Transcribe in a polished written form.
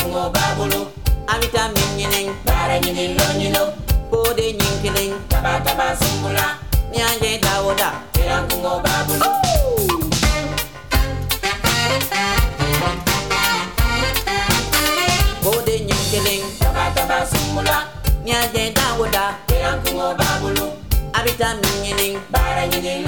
Terankungo babulu. Avita minyining. Bara nyini lo nyino. Bode nyinkiling. Taba taba sumbula. Nyanje dawoda. Terankungo babulu. Bode nyinkiling. Taba taba sumbula. Nyanje dawoda. Terankungo babulu. Avita minyining. Bara nyini